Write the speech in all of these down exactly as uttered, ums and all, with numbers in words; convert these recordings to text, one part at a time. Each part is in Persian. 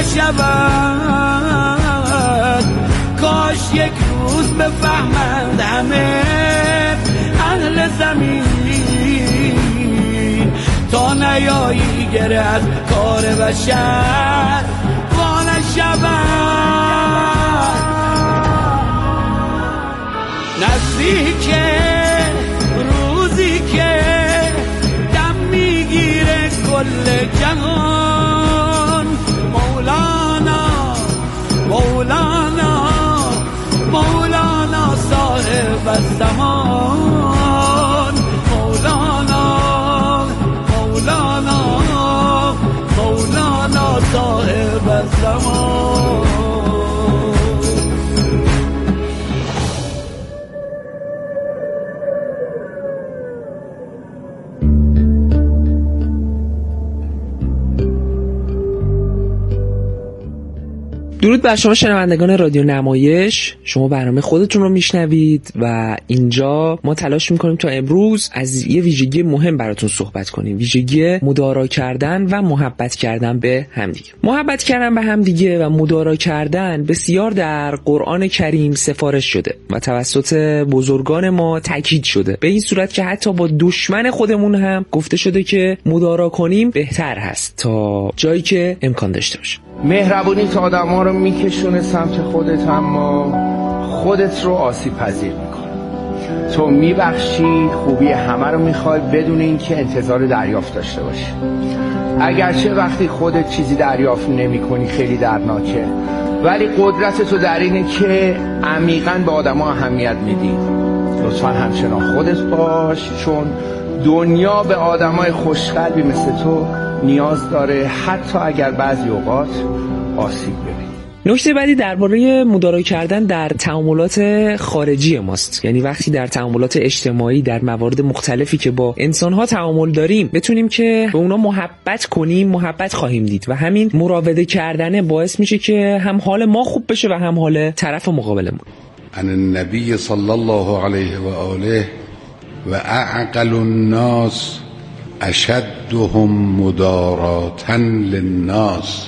نشود. کاش یک روز بفهمند همه اهل زمین تا نیایی گره از کار بشر وا نشود. نزدیک روزی که دم میگیره کل جهان، مولانا مولانا مولانا صاحب الزمان، مولانا مولانا مولانا صاحب الزمان. درود بر شما شنوندگان رادیو نمایش. شما برنامه خودتون رو میشنوید و اینجا ما تلاش میکنیم تا امروز از یه ویژگی مهم براتون صحبت کنیم، ویژگی مدارا کردن و محبت کردن به همدیگه. محبت کردن به همدیگه و مدارا کردن بسیار در قرآن کریم سفارش شده و توسط بزرگان ما تاکید شده، به این صورت که حتی با دشمن خودمون هم گفته شده که مدارا کنیم بهتر هست تا جایی که امکان داشته باشه. مهربونی تا آدم ها رو میکشونه سمت خودت، اما خودت رو آسیب پذیر میکنه. تو میبخشی، خوبی همه رو میخوای بدون اینکه انتظار دریافت داشته باشی. اگرچه وقتی خودت چیزی دریافت نمی کنی خیلی دردناکه، ولی قدرت تو در اینه که عمیقاً به آدم ها اهمیت میدی. لطفاً همچنان خودت باش، چون دنیا به آدم های خوشقلبی مثل تو نیاز داره، حتی اگر بعضی اوقات آسیب ببینی. نکته بعدی درباره مدارا کردن در تعاملات خارجی ماست، یعنی وقتی در تعاملات اجتماعی در موارد مختلفی که با انسان‌ها تعامل داریم بتونیم که به اونا محبت کنیم، محبت خواهیم دید و همین مراوده کردن باعث میشه که هم حال ما خوب بشه و هم حال طرف مقابلمون. عن النبی صلی الله علیه و آله و اعقل الناس اشدهم مداراتا للناس.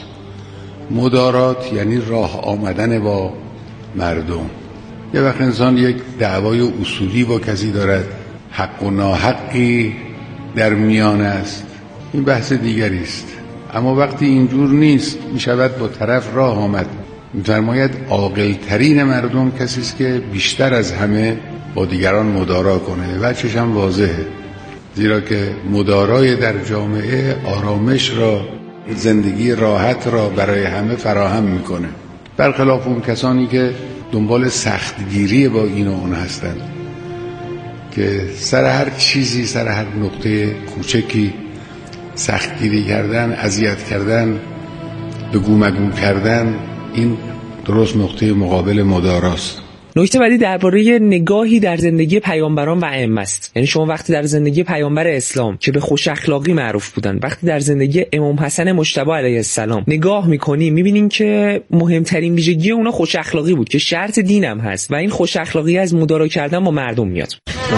مدارات یعنی راه آمدن با مردم. یه وقت انسان یک دعوای اصولی با کسی دارد، حق و ناحقی در میان است، این بحث دیگری است. اما وقتی اینجور نیست، میشود با طرف راه آمد. می‌فرماید عاقل ترین مردم کسی است که بیشتر از همه با دیگران مدارا کنه. وجهش هم واضحه، زیرا که مدارای در جامعه آرامش را، زندگی راحت را برای همه فراهم میکنه، برخلاف اون کسانی که دنبال سختگیری با این و اون هستند که سر هر چیزی، سر هر نقطه کوچکی سختگیری کردن، اذیت کردن، بگو مگو کردن. این درست نقطه مقابل مداراست. نکته بعدی درباره نگاهی در زندگی پیامبران و ائمه است. یعنی شما وقتی در زندگی پیامبر اسلام که به خوش اخلاقی معروف بودن، وقتی در زندگی امام حسن مجتبی علیه السلام نگاه می‌کنیم، می‌بینیم که مهمترین ویژگی اونا خوش اخلاقی بود که شرط دینم هست و این خوش اخلاقی از مدارا کردن با مردم میاد.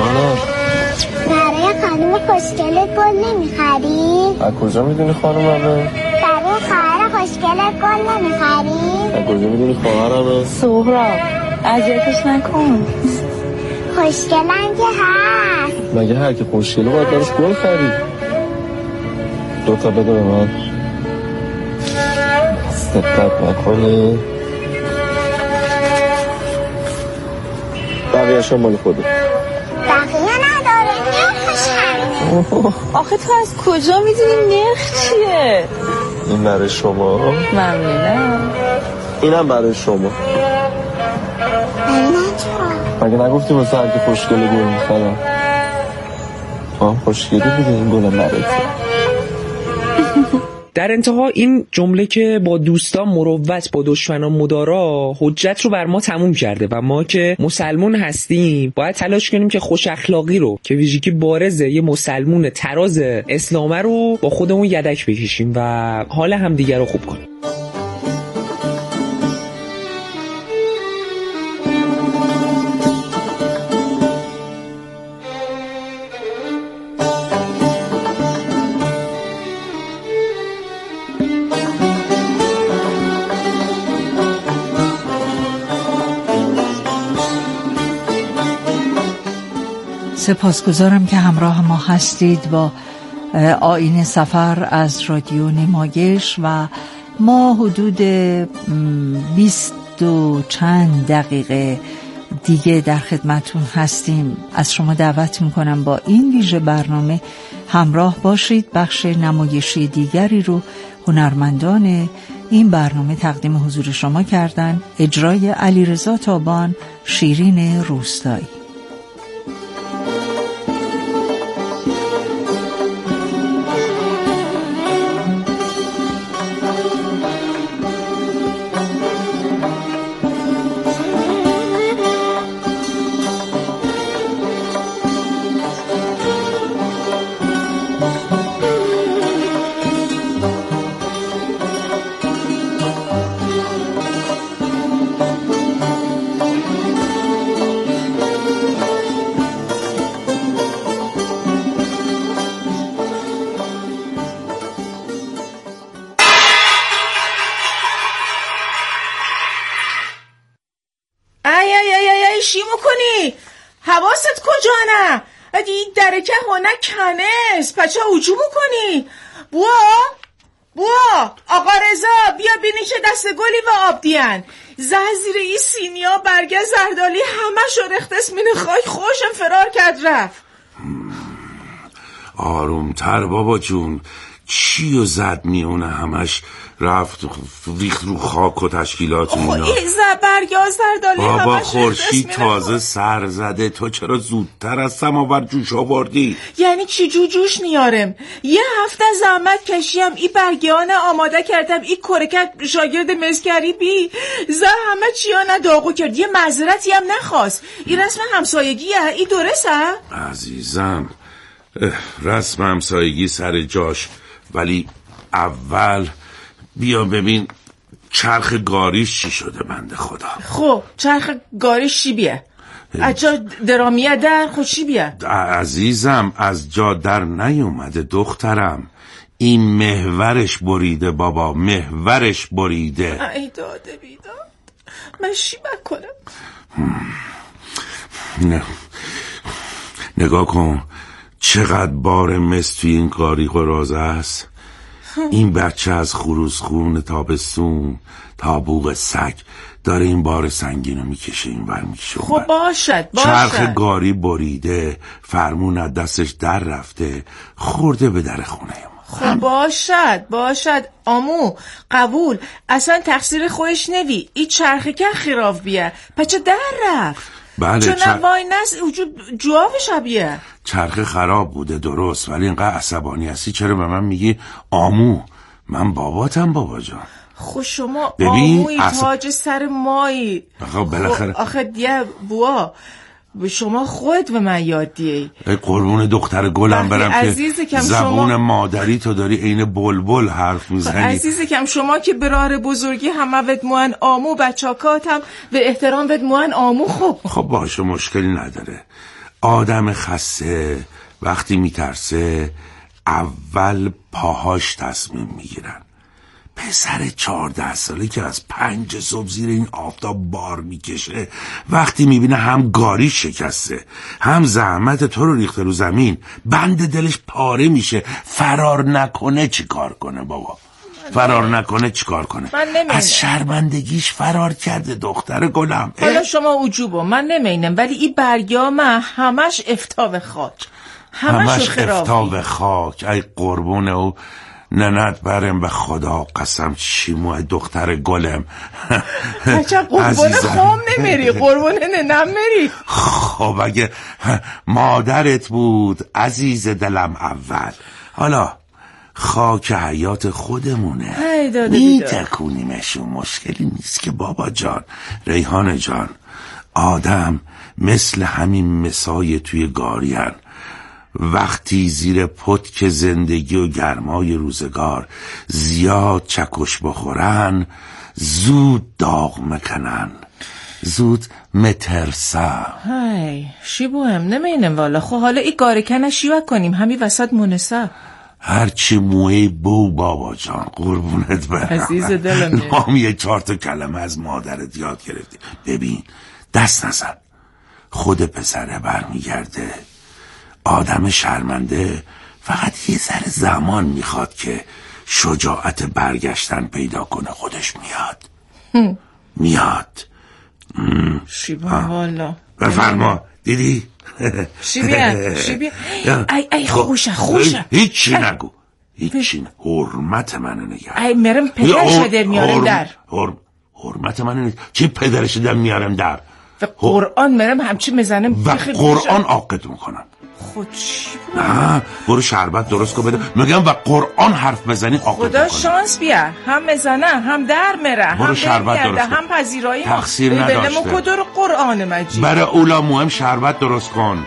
برای خانم خوشگلت گل نمی‌خری؟ از کجا می‌دونی خانوممه؟ برای خواهر خوشگلت گل نمی‌خری؟ از کجا می‌دونی خواهرمه؟ سهراب اذیتش نکن، خوشگلن که هست. مگه هر که خوشگله باید براش گل خرید؟ دو تا بده به من. دقت نکنی بقیه‌شو مال خوده. بقیه نداره، نرخش همینه. آخه تو از کجا میدونی نرخ چیه؟ این برای شما. ممنونم. اینم برای شما. مگه نگفتی واسه هر که خوشگله گل میخرم؟ آه خوشگلی بوده این گلم برای تو. در انتها این جمله که با دوستان مروت با دشمنان مدارا حجت رو بر ما تموم کرده و ما که مسلمون هستیم باید تلاش کنیم که خوش اخلاقی رو که ویژگی بارزه یه مسلمون تراز اسلامه رو با خودمون یدک بکشیم و حال همدیگه رو خوب کنیم. سپاسگزارم که همراه ما هستید با آیین سفر از رادیو نمایش و ما حدود بیست و چند دقیقه دیگه در خدمتون هستیم. از شما دعوت میکنم با این ویژه برنامه همراه باشید. بخش نمایشی دیگری رو هنرمندان این برنامه تقدیم حضور شما کردن. اجرای علیرضا تابان، شیرین روستایی. حواست کجانه؟ این درکه هونه کنست پچه هجوم کنی. بوا بوا آقا رضا بیا بینی که دست گلی و آب دیان زه زیر ای سینیا برگه زردالی همه شو رختس مین خاک خوشم فرار کرد رفت. آرومتر بابا جون، چیو زد میونه همش رفت ریخت رو خاک و تشکیلات اینا. این زبرگه زردالی بابا خورشید تازه سر زده، تو چرا زودتر از سماور جوش آوردی؟ یعنی چی جو جوش نیارم؟ یه هفته زحمت کشیم ای برگیان آماده کردم ای کرکت شاگرد مزگری بی زه همه چیانه داغو کرد. یه معذرتی هم نخواست. این رسم همسایگیه؟ ای درسته؟ عزیزم رسم همسایگی سر جاش، ولی اول بیا ببین چرخ گاریش چی شده بنده خدا. خب چرخ گاریش چی بیه؟ از جا درامیه در خود چی بیه؟ عزیزم از جا در نیومده دخترم، این محورش بریده بابا، محورش بریده. ای داده بیداد من چی بکنم؟ نه نگاه کن چقدر بار مس توی این قاریق و رازه است. این بچه از خروسخون تابستون تا بوق سگ داره این بار سنگینو میکشه این ور میکشه. خب باشد باشد. چرخ گاری بریده، فرمون از دستش در رفته، خورده به در خونه ما. خب باشد باشد آمو قبول، اصلا تقصیر خودش نوی. این چرخه که خراف بیه پچه در رفت. بله چون چر... وای نست جواب شبیه چرخه خراب بوده درست، ولی اینقدر عصبانی هستی چرا به من میگی آمو؟ من باباتم بابا جان. خب شما آموی عصب... تاج سر مایی. آخه بالاخره آخه دیگه بوا شما خود به من یاد دیه. ای قربون دختر گلم برم که زبون شما... مادری تو داری عین بلبل حرف میزنی. عزیز کم شما که برار بزرگی همه ود موان آمو بچاکاتم به احترام ود موان آمو. خب خب باشه مشکلی نداره. آدم خسته وقتی میترسه اول پاهاش تصمیم میگیرن. پسر چهارده ساله که از پنج صبح زیر این آفتاب بار میکشه وقتی میبینه هم گاری شکسته هم زحمت تو رو ریخته رو زمین، بند دلش پاره میشه. فرار نکنه چی کار کنه بابا؟ فرار نکنه چی کار کنه؟ از شرمندگیش فرار کرده دختر گلم. حالا شما عجوبو من نمینم، ولی این برگا من همش افتاب خاک، همش, همش افتاب خاک. ای قربونه او ننت برم به خدا قسم چی موه دختر گلم. بچه قربون خوام نمیری، قربون ننم میری. خب اگه مادرت بود عزیز دلم اول، حالا خاک حیات خودمونه میتکونیمشون، مشکلی نیست که بابا جان. ریحان جان آدم مثل همین مسای توی گارین، وقتی زیر پتک زندگی و گرمای روزگار زیاد چکش بخورن زود داغ مکنن، زود مترسم. های شی بوهم نمینم والا. خب حالا ای گارکنه شیوه کنیم همین وسط منسه هرچی موی بو بابا جان قربونت برم عزیز دلم. نام یه چهار تا کلمه از مادرت یاد گرفتی. ببین دست نزن، خود پسره برمیگرده آدم شرمنده فقط یه ذره زمان میخواد که شجاعت برگشتن پیدا کنه. خودش میاد هم. میاد. شیبان والا بفرما. دیدی؟ شیبیان شیبیان ای ای خوشه خوشه هیچی نگو، هیچی نگو. حرمت منو نگه. ای مرم پدرش در میارم در. حرمت منو نگه. چی پدرش در میارم در؟ و قرآن مرم همچی میزنم و قرآن عاقت میکنم. خود چی بود؟ نه برو شربت درست کن بده. میگم و قرآن حرف بزنی عاقت میکنم. خدا شانس بیا، هم میزنه هم در میره، هم شربت درست هم پذیرایی تقصیر نداشته. بلمو کدر قرآن مجید. برای اولا مهم شربت درست کن.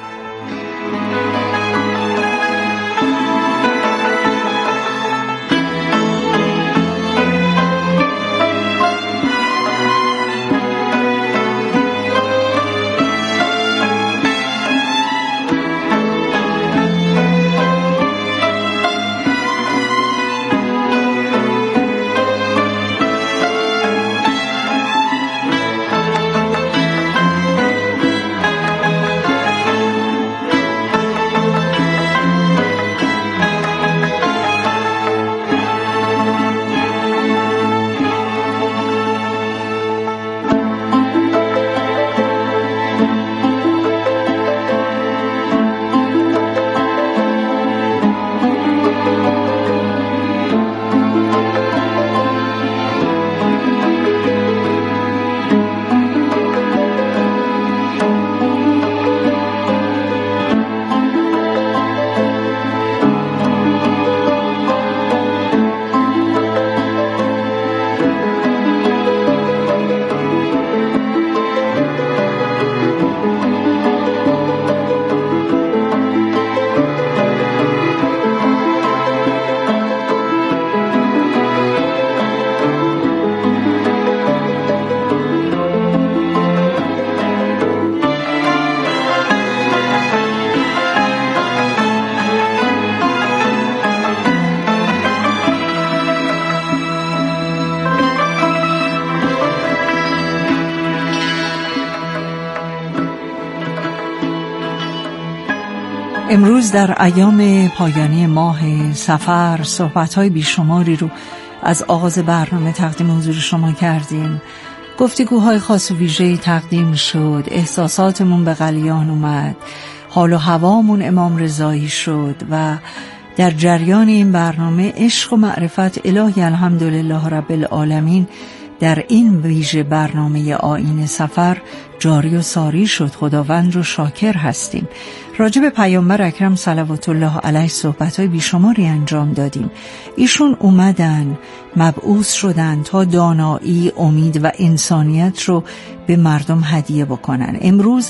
امروز در ایام پایانی ماه صفر صحبت‌های بیشماری رو از آغاز برنامه تقدیم حضور شما کردیم. گفتگوهای خاص و ویژه‌ای تقدیم شد، احساساتمون به غلیان اومد، حال و هوامون امام رضایی شد و در جریان این برنامه عشق و معرفت الهی الحمدلله رب العالمین در این ویژه برنامه آیین سفر جاری و ساری شد. خداوند رو شاکر هستیم. راجع به پیامبر اکرم صلوات الله علیه صحبت‌های بیشماری انجام دادیم. ایشون اومدن، مبعوث شدن تا دانایی، امید و انسانیت رو به مردم هدیه بکنن. امروز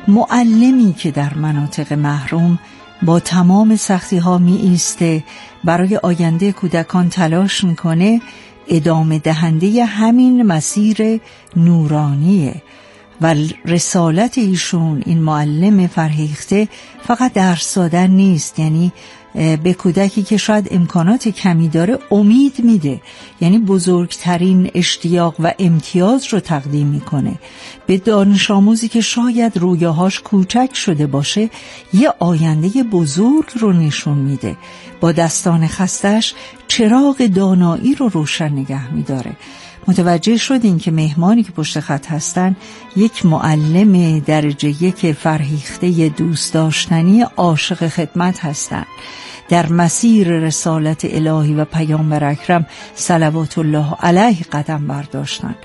معلمی که در مناطق محروم با تمام سختی‌ها می ایسته، برای آینده کودکان تلاش میکنه، ادامه دهنده همین مسیر نورانیه و رسالت ایشون، این معلم فرهیخته، فقط درس دادن نیست. یعنی به کودکی که شاید امکانات کمی داره امید میده، یعنی بزرگترین اشتیاق و امتیاز رو تقدیم میکنه. به دانش آموزی که شاید رویاهاش کوچک شده باشه یه آینده بزرگ رو نشون میده. با دستان خستش چراغ دانایی رو روشن نگه میداره. متوجه شدین که مهمانی که پشت خط هستن یک معلم درجه یک فرهیخته دوست داشتنی عاشق خدمت هستن. در مسیر رسالت الهی و پیامبر اکرم صلوات الله علیه قدم برداشتن.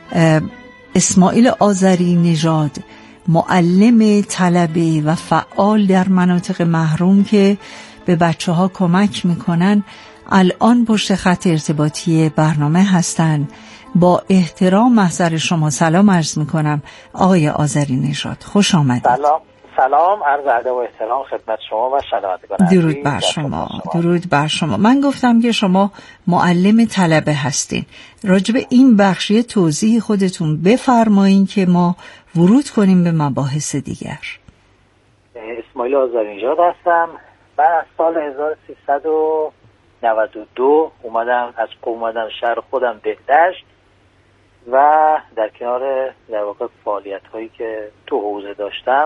اسماعیل آذری نژاد معلم طلبه و فعال در مناطق محروم که به بچه ها کمک میکنن الان پشت خط ارتباطی برنامه هستن. با احترام محضر شما سلام عرض میکنم آقای آذری نژاد، خوش آمدید. سلام سلام عرض ادب و احترام خدمت شما و شنوندگان. درود بر شما. درود بر شما. من گفتم که شما معلم طلبه هستین. راجب این بخشی توضیح خودتون بفرمایین که ما ورود کنیم به مباحث دیگر. اسماعیل آذری نژاد هستم. من از سال هزار و سیصد و نود و دو اومدم از قم اومدم شهر خودم بهدشت و در کنار در واقع فعالیت هایی که تو حوزه داشتم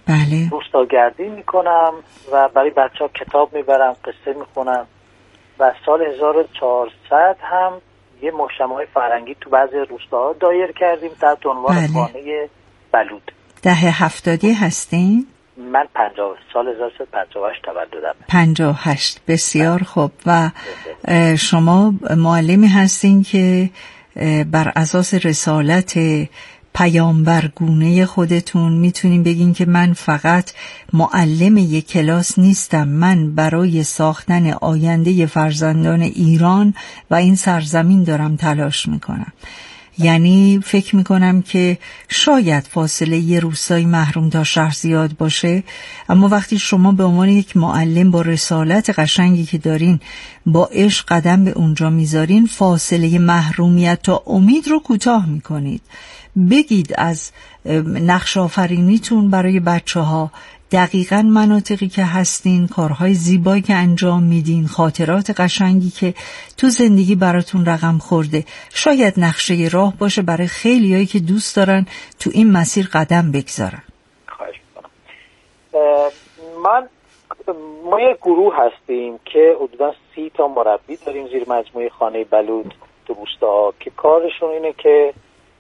بله. روستاگردی میکنم و برای بچه ها کتاب میبرم، قصه میخونم و سال هزار و چهارصد هم یه مجتمع فرهنگی تو بعضی روستاها دایر کردیم تحت عنوان بله. خانه بلود. دهه هفتادی هستین؟ من پنجاه سال هزار و سیصد و پنجاه و هشت تولدم. پنجاه و هشت بسیار خوب. و شما معلمی هستین که بر اساس رسالت پیامبرگونه خودتون میتونین بگین که من فقط معلم یک کلاس نیستم، من برای ساختن آینده فرزندان ایران و این سرزمین دارم تلاش میکنم. یعنی فکر میکنم که شاید فاصله یه روستای محروم تا شهر زیاد باشه، اما وقتی شما به عنوان یک معلم با رسالت قشنگی که دارین با عشق قدم به اونجا میذارین، فاصله محرومیت تا امید رو کوتاه میکنید. بگید از نقش آفرینیتون برای بچه ها، دقیقاً مناطقی که هستین، کارهای زیبایی که انجام میدین، خاطرات قشنگی که تو زندگی براتون رقم خورده، شاید نقشه راه باشه برای خیلیایی که دوست دارن تو این مسیر قدم بگذارن. خواهش میکنم. من ما یک گروه هستیم که حدودا سی تا مربی داریم زیر مجموعه خانه بلود تو روستا که کارشون اینه که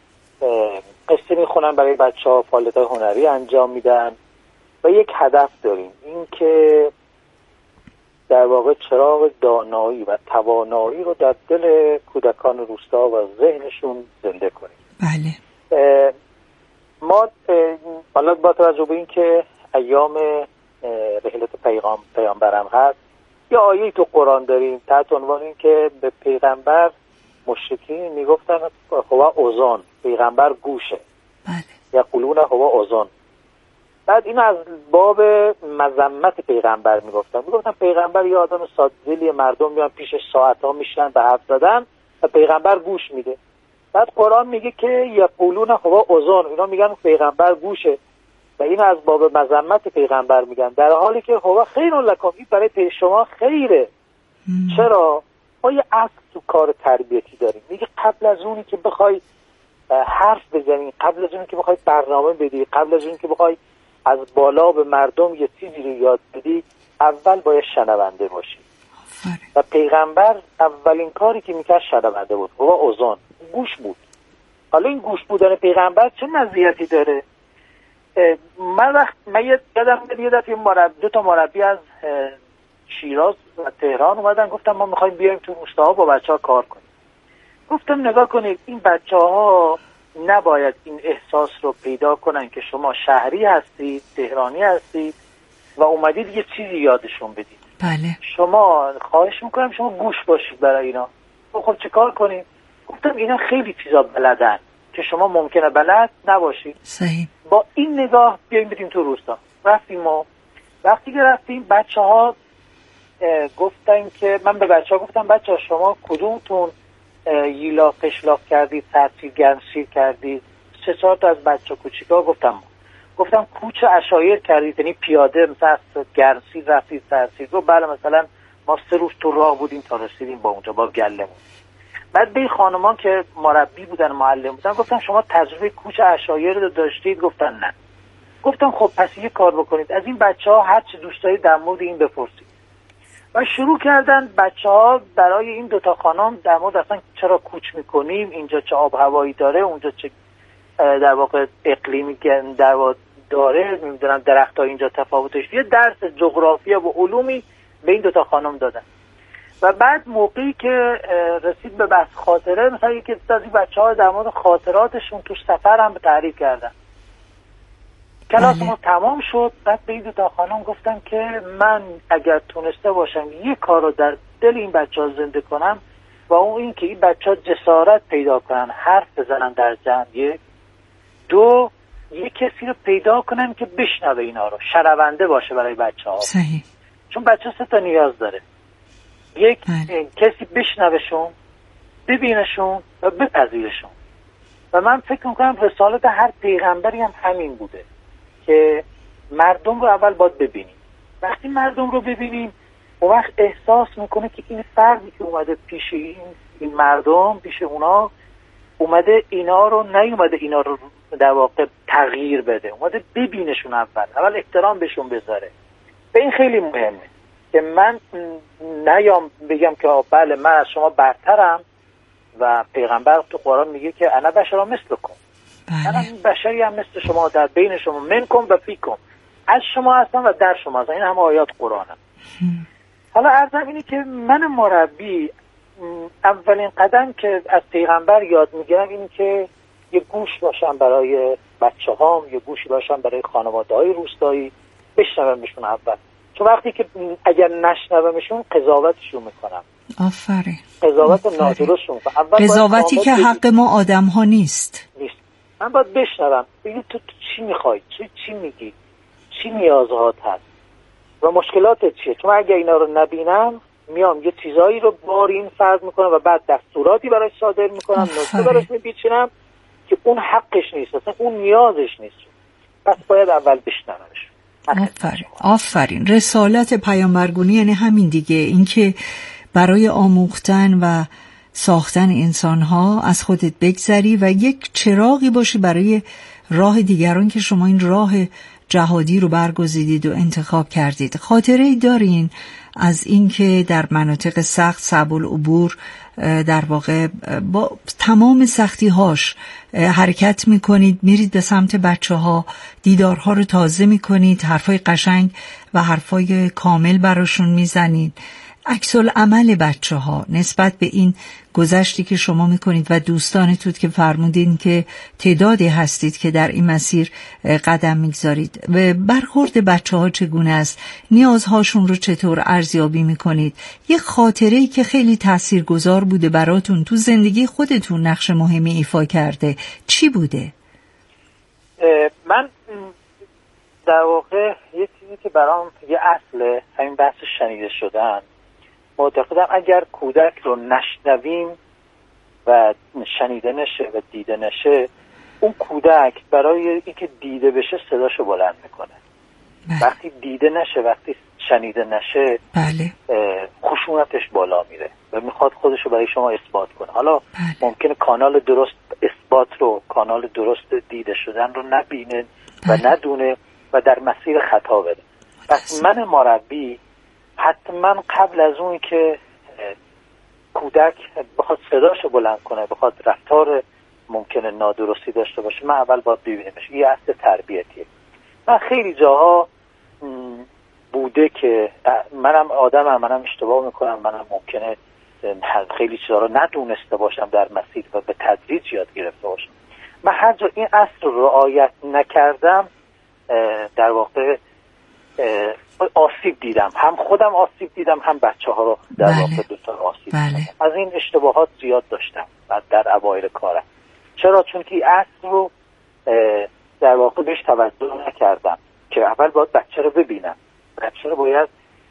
قصه میخونن برای بچه ها، فعالیت‌های هنری انجام میدن و یک هدف داریم، این که در واقع چراغ دانایی و توانایی رو در دل کودکان روستا و ذهنشون زنده کنیم. بله. ما حالا با توجه به این که ایام رحلت پیغام پیامبرم هست، یه آیه تو قرآن داریم تحت عنوان این که به پیغمبر مشرکین میگفتن هو اذن، پیغمبر گوشه. بله. یقولون هو اذن. بعد این از باب مذمت پیغمبر میگفتن میگفتن پیغمبر یه آدم ساده‌دلی، مردم میان پیش ساعت‌ها میشن به حرف زدن و پیغمبر گوش میده. بعد قرآن میگه که یقولون هو اذن، اینا میگن پیغمبر گوشه و این از باب مذمت پیغمبر میگن، در حالی که هو خیر لکم، این برای شما خیره. مم. چرا؟ ما یه اصل تو کار تربیتی داریم، میگه قبل از اونی که بخوای حرف بزنی، قبل از اونی که بخوای برنامه بدی، قبل از اونی که بخوای از بالا به مردم یه چیزی رو یاد بدی، اول باید شنونده باشی. و پیغمبر اولین کاری که میکرد شنونده بود، هو اذن، گوش بود. حالا این گوش بودن پیغمبر چه مزیتی داره؟ من وقت من یادم یه دفعه مربی دو تا مربی از شیراز و تهران اومدن، گفتم ما میخوایم بیایم تو روستاها با بچه‌ها کار کنیم. گفتم نگاه کنید، این بچه‌ها نباید این احساس رو پیدا کنن که شما شهری هستید، تهرانی هستید و اومدید یه چیزی یادشون بدید. بله. شما خواهش میکنم شما گوش باشید برای اینا. خب چه کار کنیم؟ گفتم اینا خیلی چیزا بلدن که شما ممکنه بلد نباشید. صحیح. با این نگاه بیاییم بریم تو روستا. رفتیم ما وقتی که رفتیم بچه ها گفتن که من به بچه ها گفتم بچه ها شما کدومتون ییلا قشلاق کردید، سرسیر گرمسیر کردید؟ سه چهار تا از بچه کوچیکا گفتم گفتم کوچه عشایر کردید، یعنی پیاده مثلا گرمسیر رفتید سرسیر؟ گفت بله مثلا ما سه روز تو راه بودیم تا رسیدیم با اونجا با گلمون. بعد به خانمان که مربی بودن معلم بودن گفتم شما تجربه کوچه عشایر رو داشتید؟ گفتن نه. گفتم خب پس یه کار بکنید، از این بچه ها هر چه دوست دارید در مورد این بپرسید. و شروع کردن بچه ها برای این دوتا خانم در مورد اصلا چرا کوچ میکنیم، اینجا چه آب هوایی داره، اونجا چه در واقع اقلیمی در واقع داره، نمیدونم درخت ها اینجا تفاوتش، یه درس جغرافیا و علومی به این دوتا خانم دادن. و بعد موقعی که رسید به بحث خاطره، مثلا یکی از این بچه ها در مورد خاطراتشون تو سفر هم به تعریف کردن. کلاس ما تمام شد. بعد به این دوتا خانم گفتم که من اگر تونسته باشم یک کار رو در دل این بچه ها زنده کنم و اون این که این بچه ها جسارت پیدا کنن حرف بزنن در جمع، یک دو یک کسی رو پیدا کنن که بشنوه اینا رو، شنونده باشه برای بچه ها. صحیح. چون بچه ها سه تا نیاز داره، یک کسی بشنوشون، ببینشون و بپذیرشون. و من فکر میکنم رسالت هر پیغمبری هم همین بوده که مردم رو اول باید ببینیم. وقتی مردم رو ببینیم اون وقت احساس میکنه که این فردی که اومده پیش این, این مردم پیش اونا اومده اینا رو نیومده اینا رو در واقع تغییر بده، اومده ببینشون اول اول احترام بهشون بذاره. به این خیلی مهمه که من نیام بگم که بله من از شما برترم و پیغمبر تو قرآن میگه که انا بشر مثلکم، انا بشری هم مثل شما، در بین شما منکم و فیکم، از شما هستم و در شما هستم. این همه آیات قرآنه. حالا عرضم اینه که من مربی اولین قدم که از پیغمبر یاد میگیرم این که یه گوش باشم برای بچه هام، یه گوش باشم برای خانواده های روستایی، بشنومشون اول، چون وقتی که اگر نشنومشون قضاوتشون میکنم. آفرین. قضاوت نادرستشون میکنم. قضاوتی که حق ما آدم ها نیست. نیست. من باید بشنوم، بگید تو, تو چی میخوای، تو چی میگی، چی نیازهات هست و مشکلاتت چیه. چون اگر اینا رو نبینم میام یه چیزایی رو بار این فرض میکنم و بعد دستوراتی براش صادر میکنم، نکته براش میپیچونم که اون حقش نیست، اصلا اون نیازش نیست. پس باید اول بشنومش. آفرین. آفرین. رسالت پیامبرگونی یعنی همین دیگه، اینکه برای آموختن و ساختن انسان‌ها از خودت بگذری و یک چراغی باشی برای راه دیگران که شما این راه جهادی رو برگزیدید و انتخاب کردید. خاطره‌ای دارین از اینکه در مناطق سخت صعب العبور در واقع با تمام سختی هاش حرکت میکنید، میرید به سمت بچه ها، دیدارها رو تازه میکنید، حرفای قشنگ و حرفای کامل براشون میزنید. عکس العمل بچه ها نسبت به این گذشتی که شما میکنید و دوستانتون که فرمودین که تعدادی هستید که در این مسیر قدم میگذارید، و برخورد بچه ها چگونه است؟ نیازهاشون رو چطور ارزیابی میکنید؟ یه خاطره‌ای که خیلی تاثیرگذار بوده براتون تو زندگی خودتون نقش مهمی ایفا کرده چی بوده؟ من در واقع یه چیزی که برام یه اصله همین بحث شنیده شدن، معتقدم اگر کودک رو نشنویم و شنیده نشه و دیده نشه، اون کودک برای اینکه دیده بشه صداشو بلند میکنه. بله. وقتی دیده نشه، وقتی شنیده نشه، بله. خشونتش بالا میره و میخواد خودشو برای شما اثبات کنه. حالا بله. ممکنه کانال درست اثبات رو، کانال درست دیده شدن رو نبینه بله. و ندونه و در مسیر خطا بره. پس من مربی حتما قبل از اون که کودک بخواد صداشو بلند کنه، بخواد رفتار ممکنه نادرستی داشته باشه، من اول باید ببینمش. یه اصل تربیتیه. من خیلی جاها بوده که منم آدمم، منم اشتباه میکنم، منم ممکنه خیلی چیزا رو ندونسته باشم در مسیر و به تدریج یاد گرفته باشم. من هر جا این اصل رو رعایت نکردم در واقع آسیب دیدم، هم خودم آسیب دیدم، هم بچه ها رو در بله. واقع دوستان آسیب بله. دیدم. از این اشتباهات زیاد داشتم بعد در اوایل کارم. چرا؟ چون که اصل رو در واقع بهش توجه نکردم که اول باید بچه رو ببینم، بچه رو باید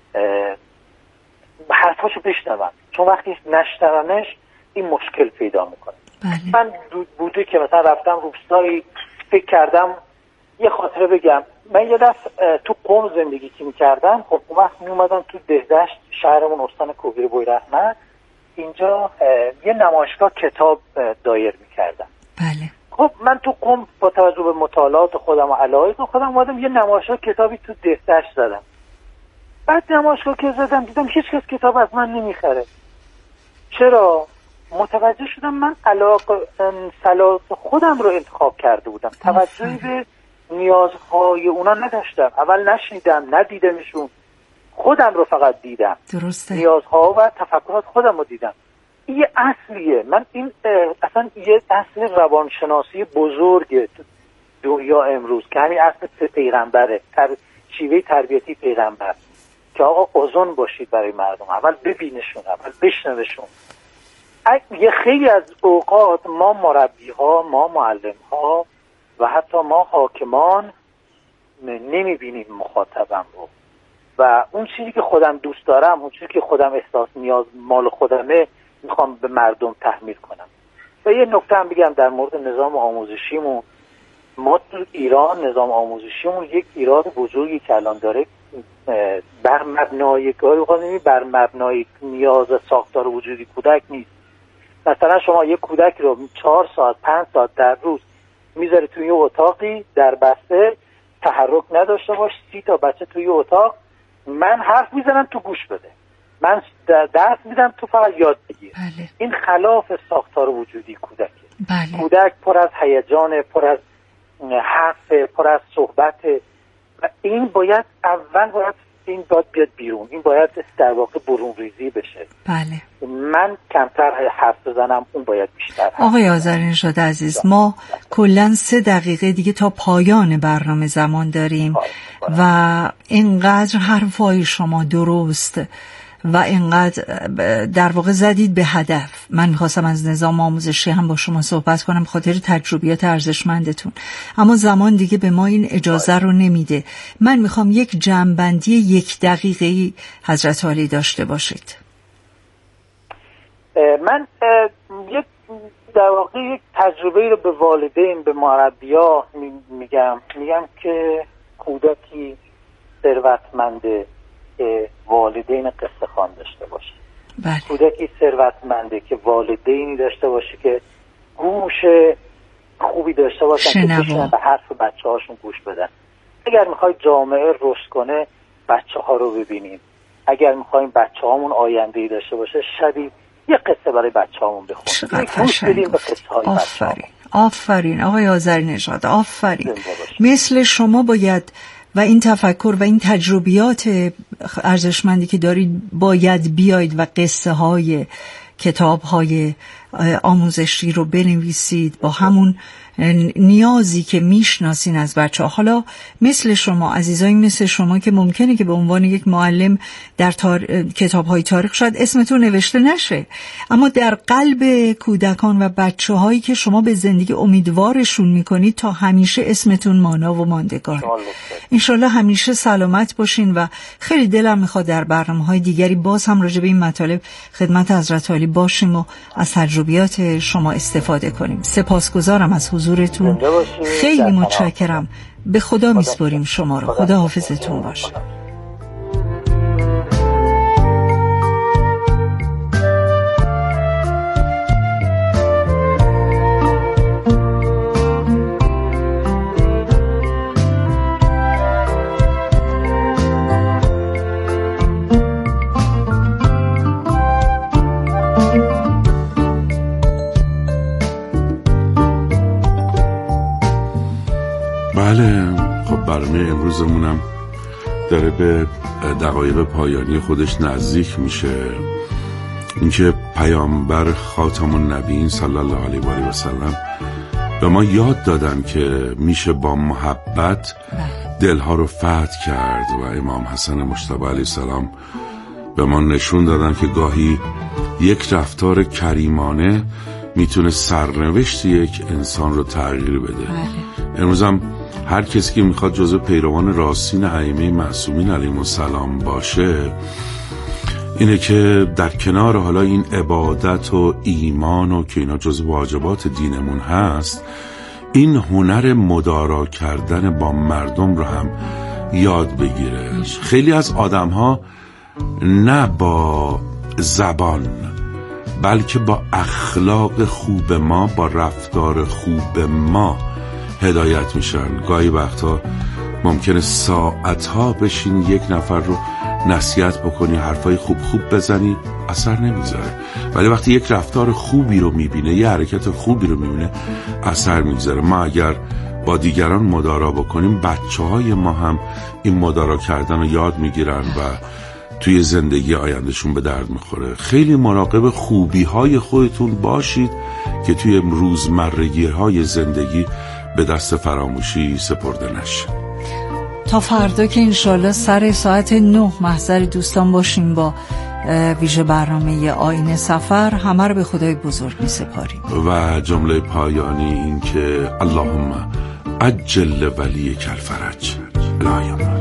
حرفاشو بشنوم، چون وقتی نشنومش این مشکل پیدا میکنه. بله. من بوده که مثلا رفتم روستایی، فکر کردم یه خاطره بگم. من یه دفعه تو قم زندگی که میکردم، خب اون وقت میومدم تو دهدشت شهرمون استان کوهگیر بوی رحمت، اینجا یه نمایشگاه کتاب دایر میکردم. بله. خب من تو قم با توجه به مطالعات خودم و علایق خودم اومدم یه نمایشگاه کتابی تو دهدشت زدم. بعد نمایشگاه که زدم دیدم هیچ کس کتاب از من نمیخره. چرا؟ متوجه شدم من علاقه صلاح خودم رو انتخاب کرده بودم، توجهی به نیازهای اونا نداشتم. اول نشنیدم، ندیدمشون، خودم رو فقط دیدم. درسته. نیازها و تفکرات خودم رو دیدم. این یه اصلیه. من این اصلا یه اصل روانشناسی بزرگه دنیا امروز که همین اصل پیغمبره، تر... شیوه تربیتی پیغمبر که آقا اوزون باشید برای مردم، اول ببینشون، اول بشنوشون. یه خیلی از اوقات ما مربی ها، ما معلم ها و حتی ما حاکمان نمیبینیم مخاطبم رو و اون چیزی که خودم دوست دارم، اون چیزی که خودم احساس نیاز مال خودمه میخوام به مردم تحمیل کنم. و یه نکته هم بگم در مورد نظام آموزشیمون. ما تو ایران نظام آموزشیمون یک ایراد بزرگی که الان داره بر مبنای بر مبنای نیاز ساختار وجودی کودک نیست، مثلا شما یک کودک رو چهار ساعت پنج ساعت در روز میذاری توی یه اتاقی در بسته، تحرک نداشته باش، سی تا بچه توی اتاق، من حرف میزنم تو گوش بده، من درس میدم تو فقط یاد بگیر. بله. این خلاف ساختار وجودی کودک. بله. کودک پر از هیجان، پر از حرف، پر از صحبت. این باید اول باید این باید بیاد بیرون، این باید در واقع برون ریزی بشه. بله. من کمتر حرف بزنم، اون باید بیشتر. آقای آذرنژاد عزیز، ما کلاً سه دقیقه دیگه تا پایان برنامه زمان داریم و اینقدر حرفای شما درست و اینقدر در واقع زدید به هدف. من میخواستم از نظام آموزشی هم با شما صحبت کنم خاطر تجربیات ارزشمندتون، اما زمان دیگه به ما این اجازه رو نمیده. من میخوام یک جمع‌بندی یک دقیقه‌ای حضرت عالی داشته باشید. من یک در واقع یک تجربه رو به والدین، به مربی‌ها میگم میگم که کودکی ثروتمنده که والدین قصه خوان داشته باشه. بله. کودکی ثروتمنده که والدینی داشته باشه که گوش خوبی داشته باشن که بشنن به حرف بچه هاشون گوش بدن. اگر میخوای جامعه رشد کنه بچه ها رو ببینیم، اگر میخوایم بچه هامون آینده‌ای داشته باشه شبی یه قصه برای بچه هامون بخونیم، گوش بدیم به قصه های بچه هامون. آفرین آقای آذرنژاد، آفرین. مثل شما باید و این تفکر و این تجربیات ارزشمندی که دارید باید بیاید و قصه های کتاب های آموزشی رو بنویسید با همون نیازی که میشناسین از بچه ها. حالا مثل شما، عزیزایی مثل شما که ممکنه که به عنوان یک معلم در تار... کتاب های تاریخ شاید اسمتون نوشته نشه، اما در قلب کودکان و بچه هایی که شما به زندگی امیدوارشون میکنید تا همیشه اسمتون مانا و ماندگاره. انشالله همیشه سلامت باشین و خیلی دلم میخواد در برنامه های دیگری باز هم راجع به این مطالب خدمت حضرت عالی باشیم و از تجربیات شما استفاده کنیم. سپاسگزارم از حضورتون، خیلی متشکرم. به خدا میسپاریم شما رو. خدا حافظتون باشه. بله، خب برنامه امروزمونم داره به دقایق پایانی خودش نزدیک میشه. اینکه پیامبر خاتم النبیین صلی الله علیه و آله و سلم به ما یاد دادن که میشه با محبت دلها رو فتح کرد و امام حسن مجتبی علیه السلام به ما نشون دادن که گاهی یک رفتار کریمانه میتونه سرنوشت یک انسان رو تغییر بده. امروز هم هر کسی که میخواد جزو پیروان راستین ائمه معصومین علیهم السلام باشه، اینه که در کنار حالا این عبادت و ایمان و که اینا جزو واجبات دینمون هست، این هنر مدارا کردن با مردم رو هم یاد بگیره. خیلی از آدم ها نه با زبان بلکه با اخلاق خوب ما، با رفتار خوب ما هدایت میشن. گاهی وقتا ممکنه ساعتها بشین یک نفر رو نصیحت بکنی، حرفای خوب خوب بزنی، اثر نمیذاره، ولی وقتی یک رفتار خوبی رو میبینه، یه حرکت خوبی رو میبینه، اثر میذاره. ما اگر با دیگران مدارا بکنیم، بچه های ما هم این مدارا کردن رو یاد میگیرن و توی زندگی آیندهشون به درد میخوره. خیلی مراقب خوبی های خودتون باشید که توی روزمرگی های زندگی به دست فراموشی سپرده نشه. تا فردا که انشالله سر ساعت نه محضر دوستان باشیم با ویژه برنامه آیین سفر. همه رو به خدای بزرگ می سپاریم و جمله پایانی این که اللهم عجل ولی کل فرج.